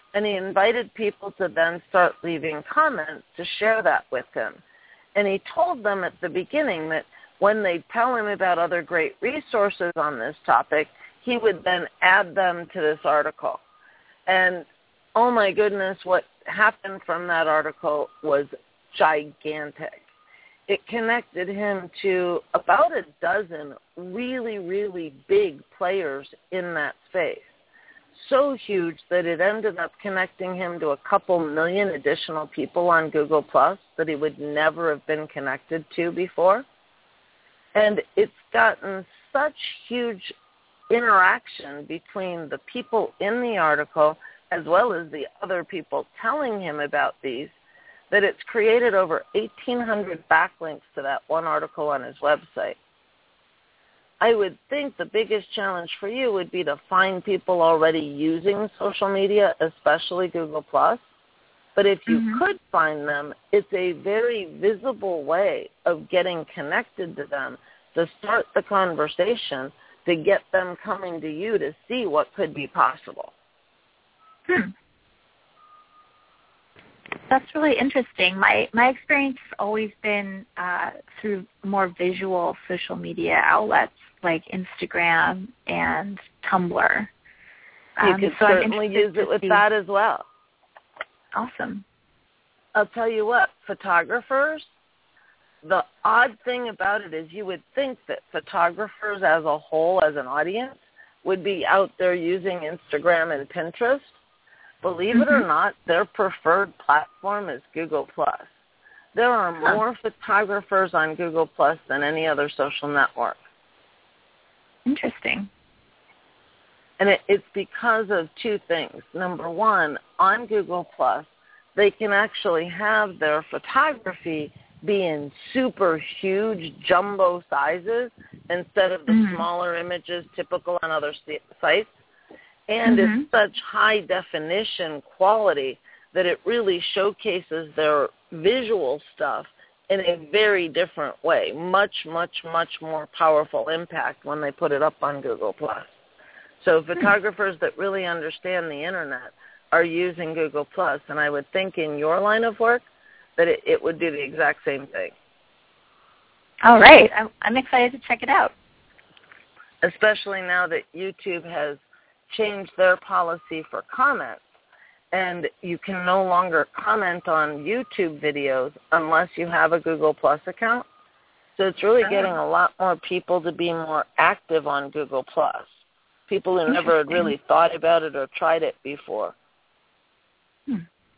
And he invited people to then start leaving comments to share that with him. And he told them at the beginning that when they tell him about other great resources on this topic, he would then add them to this article. And oh my goodness, what happened from that article was gigantic. It connected him to about a dozen really, really big players in that space. So huge that it ended up connecting him to a couple million additional people on Google Plus that he would never have been connected to before. And it's gotten such huge interaction between the people in the article as well as the other people telling him about these that it's created over eighteen hundred backlinks to that one article on his website. I would think the biggest challenge for you would be to find people already using social media, especially Google Plus. But if you mm-hmm. could find them, it's a very visible way of getting connected to them to start the conversation, to get them coming to you to see what could be possible. Hmm. That's really interesting. My my experience has always been uh, through more visual social media outlets like Instagram and Tumblr. Um, you could so certainly use it with see. that as well. Awesome. I'll tell you what, photographers, the odd thing about it is you would think that photographers as a whole, as an audience, would be out there using Instagram and Pinterest. Believe mm-hmm. it or not, their preferred platform is Google Plus. There are huh. more photographers on Google Plus than any other social network. Interesting. And it, it's because of two things. Number one, on Google Plus, they can actually have their photography be in super huge jumbo sizes instead of the mm-hmm. smaller images typical on other sites. And mm-hmm. it's such high definition quality that it really showcases their visual stuff in a very different way. Much, much, much more powerful impact when they put it up on Google Plus. So photographers that really understand the internet are using Google Plus, and I would think in your line of work that it, it would do the exact same thing. All right. I'm, I'm excited to check it out. Especially now that YouTube has changed their policy for comments, and you can no longer comment on YouTube videos unless you have a Google Plus account. So it's really getting a lot more people to be more active on Google Plus, people who never had really thought about it or tried it before. Hmm.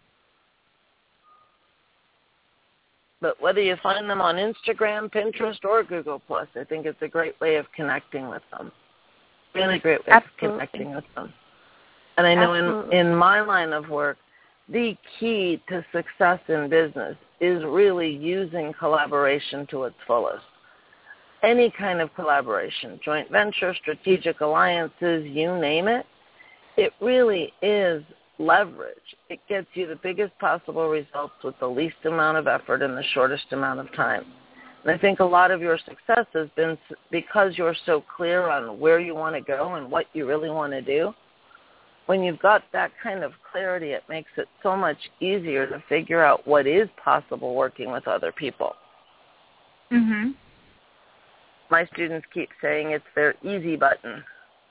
But whether you find them on Instagram, Pinterest, or Google Plus, I think it's a great way of connecting with them. Really great way Absolutely. of connecting with them. And I know in, in my line of work, the key to success in business is really using collaboration to its fullest. Any kind of collaboration, joint venture, strategic alliances, you name it, it really is leverage. It gets you the biggest possible results with the least amount of effort in the shortest amount of time. And I think a lot of your success has been because you're so clear on where you want to go and what you really want to do. When you've got that kind of clarity, it makes it so much easier to figure out what is possible working with other people. Mm-hmm. My students keep saying it's their easy button.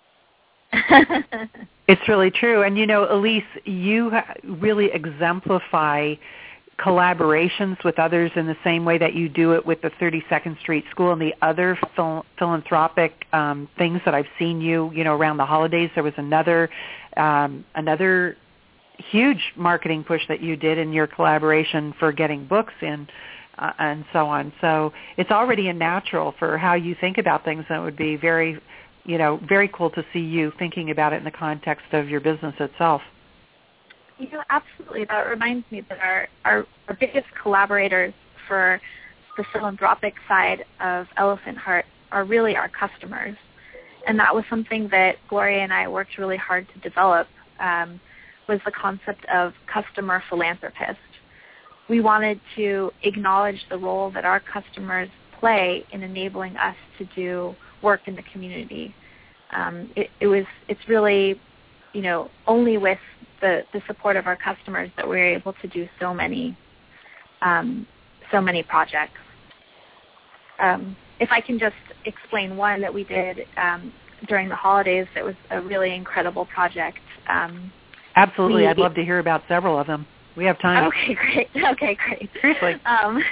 It's really true. And, you know, Elise, you really exemplify collaborations with others in the same way that you do it with the thirty-second Street School and the other phil- philanthropic um, things that I've seen you, you know, around the holidays. There was another um, another huge marketing push that you did in your collaboration for getting books in uh, and so on. So it's already a natural for how you think about things, and it would be very, you know, very cool to see you thinking about it in the context of your business itself. You know, absolutely. That reminds me that our, our, our biggest collaborators for the philanthropic side of Elephant Heart are really our customers. And that was something that Gloria and I worked really hard to develop, um, was the concept of customer philanthropist. We wanted to acknowledge the role that our customers play in enabling us to do work in the community. Um, it, it was, it's really, you know, only with the, the support of our customers that we were able to do so many, um, so many projects. Um, if I can just explain one that we did um, during the holidays, that was a really incredible project. Um, Absolutely. we, I'd love to hear about several of them. We have time. Okay, great. Okay, great. Seriously. Um,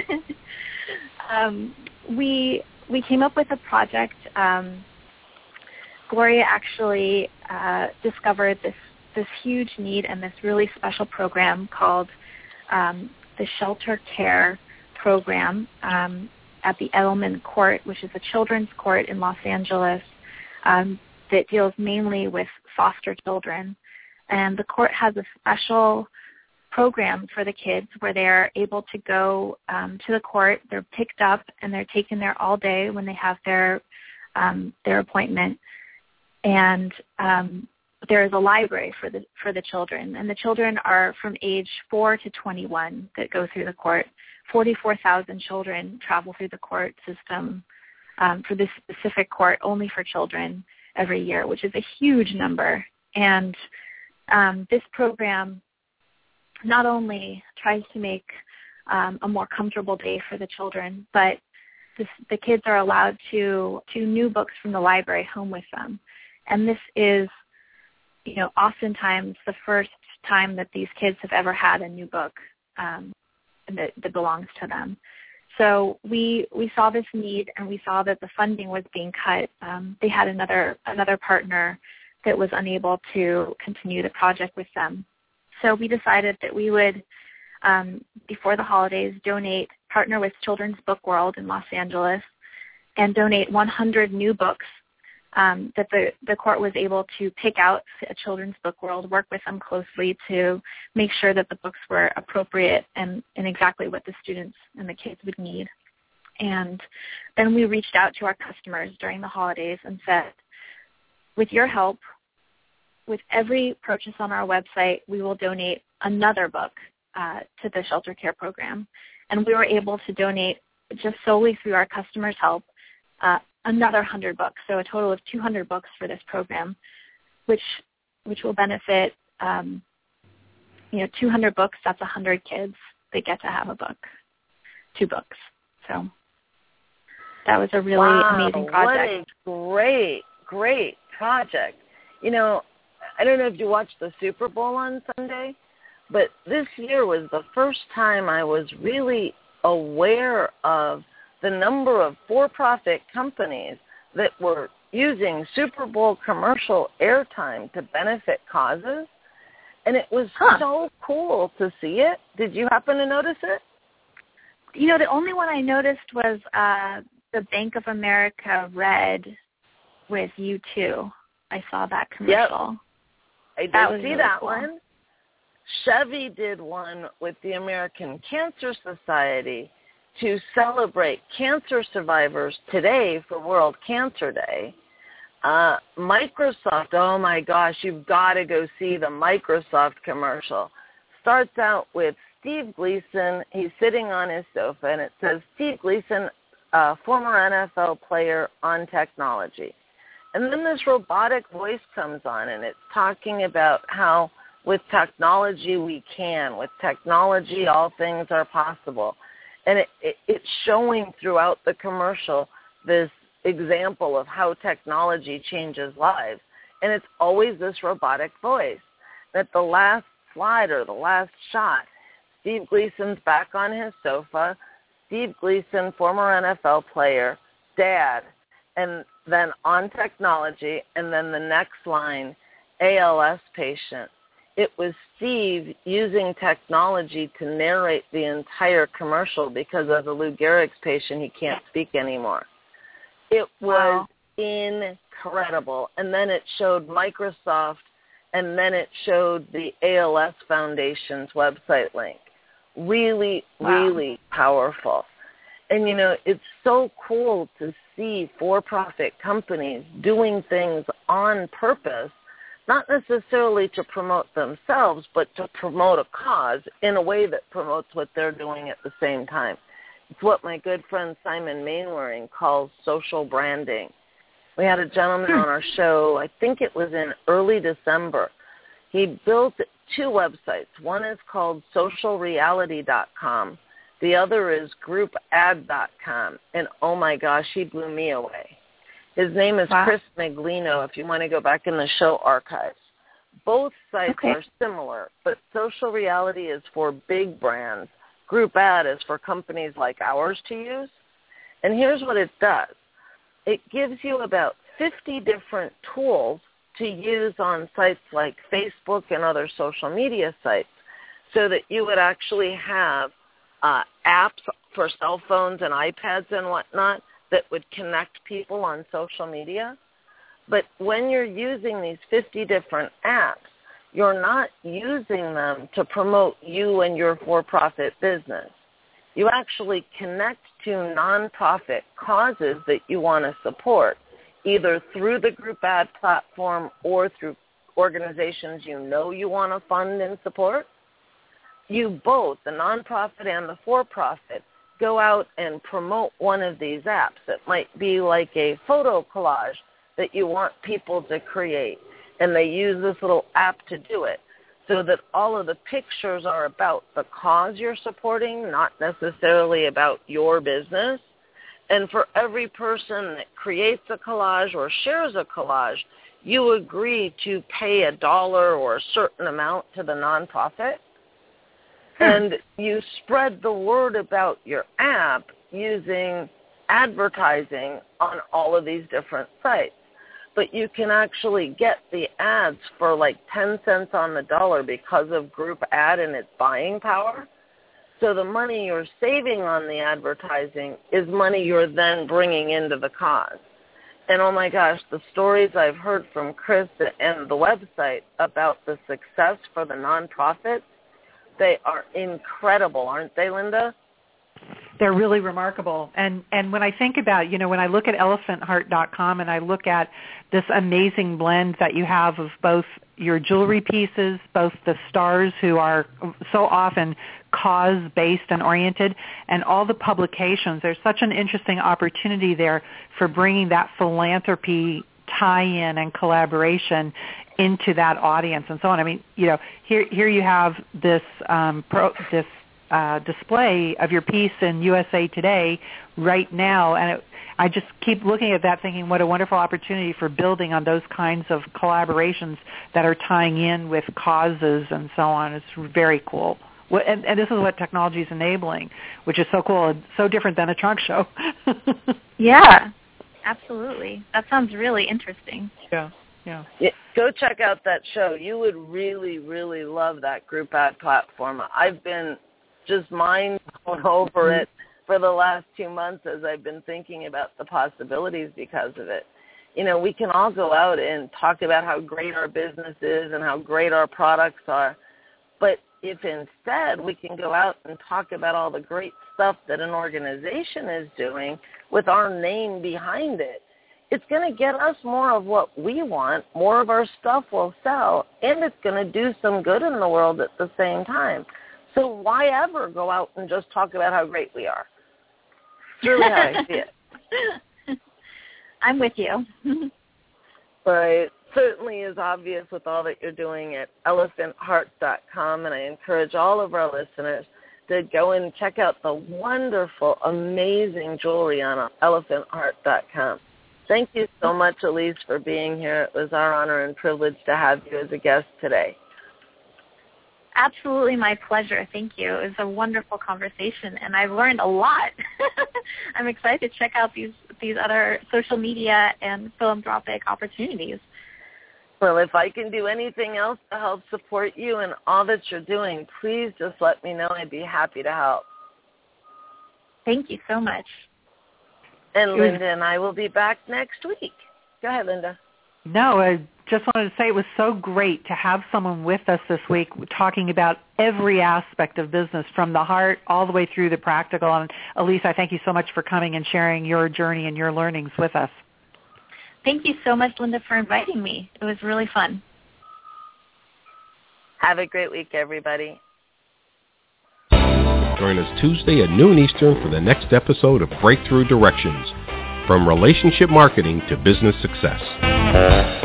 um, we we came up with a project. Um, Gloria actually uh, discovered this this huge need and this really special program called um, the Shelter Care Program um, at the Edelman Court, which is a children's court in Los Angeles um, that deals mainly with foster children. And the court has a special program for the kids where they're able to go um, to the court. They're picked up and they're taken there all day when they have their um, their appointment. And um, there is a library for the for the children. And the children are from age four to twenty-one that go through the court. forty-four thousand children travel through the court system um, for this specific court only for children every year, which is a huge number. And um, this program not only tries to make um, a more comfortable day for the children, but this, the kids are allowed to to new books from the library home with them. And this is, you know, oftentimes the first time that these kids have ever had a new book um, that, that belongs to them. So we we saw this need, and we saw that the funding was being cut. Um, they had another another partner that was unable to continue the project with them. So we decided that we would, um, before the holidays, donate, partner with Children's Book World in Los Angeles, and donate one hundred new books um, that the, the court was able to pick out at Children's Book World, work with them closely to make sure that the books were appropriate and, and exactly what the students and the kids would need. And then we reached out to our customers during the holidays and said, with your help, with every purchase on our website, we will donate another book uh, to the Shelter Care Program. And we were able to donate, just solely through our customers' help, uh, another one hundred books, so a total of two hundred books for this program, which which will benefit, um, you know, two hundred books, that's one hundred kids that get to have a book, two books. So that was a really wow, amazing project. What a great, great project. You know, I don't know if you watched the Super Bowl on Sunday, but this year was the first time I was really aware of the number of for-profit companies that were using Super Bowl commercial airtime to benefit causes. And it was huh. so cool to see it. Did you happen to notice it? You know, the only one I noticed was uh, the Bank of America Red with U two. I saw that commercial. Yep. I did that was see really that cool. one. Chevy did one with the American Cancer Society to celebrate cancer survivors today for World Cancer Day. Uh, Microsoft, oh my gosh, you've got to go see the Microsoft commercial. Starts out with Steve Gleason. He's sitting on his sofa, and it says, Steve Gleason, uh, former N F L player on technology. And then this robotic voice comes on, and it's talking about how with technology we can. With technology, all things are possible. And it, it, it's showing throughout the commercial this example of how technology changes lives. And it's always this robotic voice. At the last slide or the last shot, Steve Gleason's back on his sofa. Steve Gleason, former N F L player, dad, and then on technology, and then the next line, A L S patient. It was Steve using technology to narrate the entire commercial because as a Lou Gehrig's patient, he can't speak anymore. It was wow. incredible. And then it showed Microsoft, and then it showed the A L S Foundation's website link. Really, wow. really powerful. And, you know, it's so cool to see for-profit companies doing things on purpose, not necessarily to promote themselves, but to promote a cause in a way that promotes what they're doing at the same time. It's what my good friend Simon Mainwaring calls social branding. We had a gentleman on our show, I think it was in early December. He built two websites. One is called social reality dot com. The other is group ad dot com. And oh my gosh, he blew me away. His name is wow. Chris Miglino, if you want to go back in the show archives. Both sites okay. are similar, but Social Reality is for big brands. Group Ad is for companies like ours to use. And here's what it does. It gives you about fifty different tools to use on sites like Facebook and other social media sites so that you would actually have uh, apps for cell phones and iPads and whatnot that would connect people on social media. But when you're using these fifty different apps, you're not using them to promote you and your for-profit business. You actually connect to nonprofit causes that you want to support, either through the group ad platform or through organizations you know you want to fund and support. You both, the nonprofit and the for-profit, go out and promote one of these apps. It might be like a photo collage that you want people to create, and they use this little app to do it so that all of the pictures are about the cause you're supporting, not necessarily about your business. And for every person that creates a collage or shares a collage, you agree to pay a dollar or a certain amount to the nonprofit. And you spread the word about your app using advertising on all of these different sites. But you can actually get the ads for like ten cents on the dollar because of group ad and its buying power. So the money you're saving on the advertising is money you're then bringing into the cause. And oh my gosh, the stories I've heard from Chris and the website about the success for the nonprofits, they are incredible, aren't they, Linda? They're really remarkable. And and when I think about, you know, when I look at elephant heart dot com and I look at this amazing blend that you have of both your jewelry pieces, both the stars who are so often cause-based and oriented, and all the publications, there's such an interesting opportunity there for bringing that philanthropy tie-in and collaboration into that audience and so on. I mean, you know, here here you have this um, pro, this uh, display of your piece in U S A Today right now, and it, I just keep looking at that thinking what a wonderful opportunity for building on those kinds of collaborations that are tying in with causes and so on. It's very cool. And, and this is what technology is enabling, which is so cool and so different than a trunk show. Yeah, absolutely. That sounds really interesting. Yeah, yeah. yeah. Go check out that show. You would really, really love that group ad platform. I've been just mind blown over it for the last two months as I've been thinking about the possibilities because of it. You know, we can all go out and talk about how great our business is and how great our products are, but if instead we can go out and talk about all the great stuff that an organization is doing with our name behind it, it's going to get us more of what we want, more of our stuff will sell, and it's going to do some good in the world at the same time. So why ever go out and just talk about how great we are? It's really how I see it. I'm with you. But it certainly is obvious with all that you're doing at elephant heart dot com, and I encourage all of our listeners to go and check out the wonderful, amazing jewelry on elephant heart dot com. Thank you so much, Elise, for being here. It was our honor and privilege to have you as a guest today. Absolutely my pleasure. Thank you. It was a wonderful conversation, and I've learned a lot. I'm excited to check out these, these other social media and philanthropic opportunities. Well, if I can do anything else to help support you and all that you're doing, please just let me know. I'd be happy to help. Thank you so much. And Linda and I will be back next week. Go ahead, Linda. No, I just wanted to say it was so great to have someone with us this week talking about every aspect of business from the heart all the way through the practical. And Elise, I thank you so much for coming and sharing your journey and your learnings with us. Thank you so much, Linda, for inviting me. It was really fun. Have a great week, everybody. Join us Tuesday at noon Eastern for the next episode of Breakthrough Directions, from relationship marketing to business success.